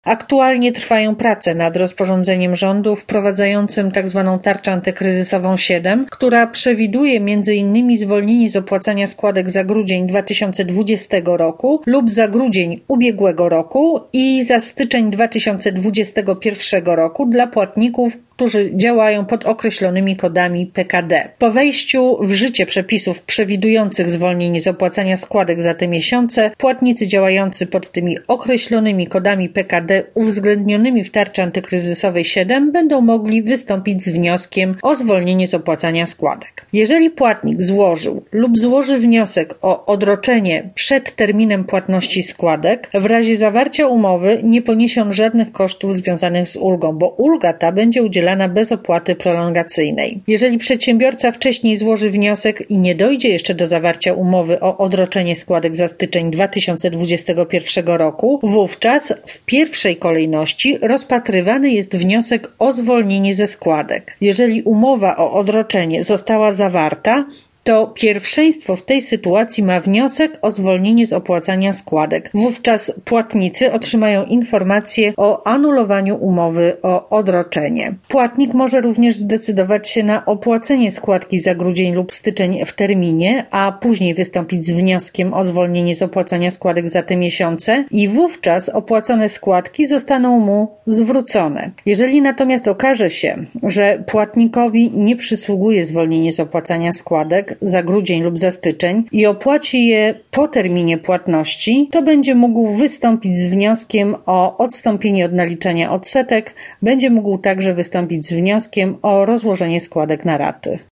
Aktualnie trwają prace nad rozporządzeniem rządu wprowadzającym tzw. tarczę antykryzysową 7, która przewiduje m.in. zwolnienie z opłacania składek za grudzień 2020 roku lub za grudzień ubiegłego roku i za styczeń 2021 roku dla płatników, którzy działają pod określonymi kodami PKD. Po wejściu w życie przepisów przewidujących zwolnienie z opłacania składek za te miesiące, płatnicy działający pod tymi określonymi kodami PKD uwzględnionymi w tarczy antykryzysowej 7 będą mogli wystąpić z wnioskiem o zwolnienie z opłacania składek. Jeżeli płatnik złożył lub złoży wniosek o odroczenie przed terminem płatności składek, w razie zawarcia umowy nie poniesie on żadnych kosztów związanych z ulgą, bo ulga ta będzie udzielana bez opłaty prolongacyjnej. Jeżeli przedsiębiorca wcześniej złoży wniosek i nie dojdzie jeszcze do zawarcia umowy o odroczenie składek za styczeń 2021 roku, wówczas w pierwszej kolejności rozpatrywany jest wniosek o zwolnienie ze składek. Jeżeli umowa o odroczenie została zawarta, to pierwszeństwo w tej sytuacji ma wniosek o zwolnienie z opłacania składek. Wówczas płatnicy otrzymają informację o anulowaniu umowy o odroczenie. Płatnik może również zdecydować się na opłacenie składki za grudzień lub styczeń w terminie, a później wystąpić z wnioskiem o zwolnienie z opłacania składek za te miesiące i wówczas opłacone składki zostaną mu zwrócone. Jeżeli natomiast okaże się, że płatnikowi nie przysługuje zwolnienie z opłacania składek za grudzień lub za styczeń i opłaci je po terminie płatności, to będzie mógł wystąpić z wnioskiem o odstąpienie od naliczania odsetek, będzie mógł także wystąpić z wnioskiem o rozłożenie składek na raty.